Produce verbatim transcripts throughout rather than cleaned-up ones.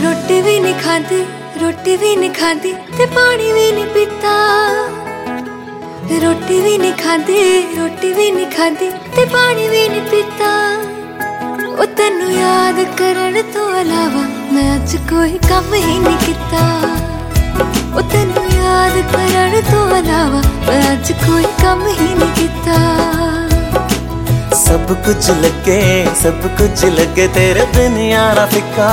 रोटी भी नहीं खाती, रोटी भी नहीं खाती ते पानी भी नहीं पीता। रोटी भी नहीं खाती, रोटी भी नहीं खाती ते पानी भी नहीं पीता। ओ तेनू याद करन तो अलावा मैं अज कोई काम ही नहीं किता। ओ तेनू याद करन तो अलावा मैं अज कोई काम ही नहीं किता। सब कुछ लगे, सब कुछ लगे तेरे बिन यारा फिक्का।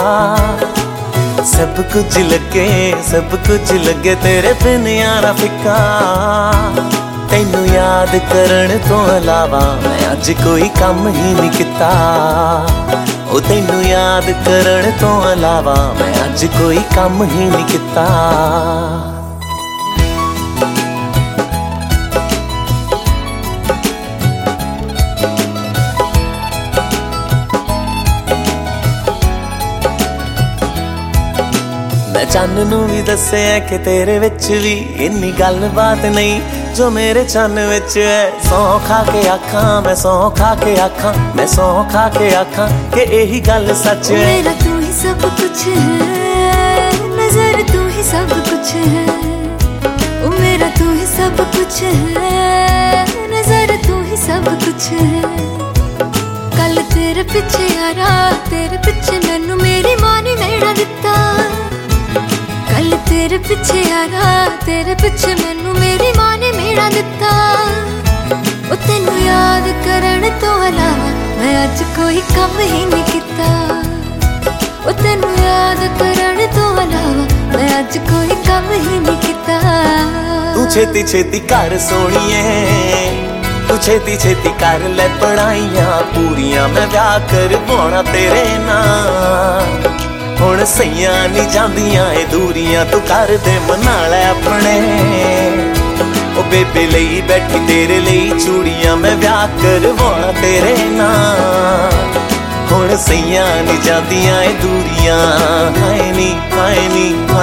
सब कुछ लगे, सब कुछ लगे तेरे बिन यारा फिक्का। तैनू याद करन तो अलावा मैं अज कोई काम ही नहीं किता। ओ तैनू याद करन तो अलावा मैं अज कोई काम ही नहीं किता। मैं चन्न नू भी दस्से कि तेरे विच भी इन्नी गल बात नहीं जो मेरे चन्न विच है। सौ खा के आखां, मैं सौ खा के आखां, मैं सौ खा के आखां कि यही गल सच है। मेरा तू ही सब कुछ है, नजर तू ही सब कुछ है। ओ मेरा तू ही सब कुछ है, नजर तू ही सब कुछ है। कल तेरे पिछे यारा, तेरे पिछे मैनू मेरी मां ने मेड़ा दिता। कल तेरे पिछे यारा, तेरे पिछे मैनू मेरी मां ने मेड़ा दिता। ओ तेनू याद करन तो अलावा मैं अज कोई काम ही नहीं किता। ओ तेनू याद करन तो अलावा मैं अज कोई काम ही नहीं किता। तू छेती छेती कर सोनिए, तू छेती छेती कर ले पढ़ाइयां पूरियां। मैं ब्याह करवाउणा तेरे नाल। हुण सैयां नहीं जांदियां ए दूरियां, तू कर दे मना लै अपने। ओ बेबे लई बैठी तेरे लई चूड़ियां। मैं ब्याह करवाउणा तेरे नाल। हुण सैयां नहीं जांदियां ए दूरियां। हाय नी हाय नी।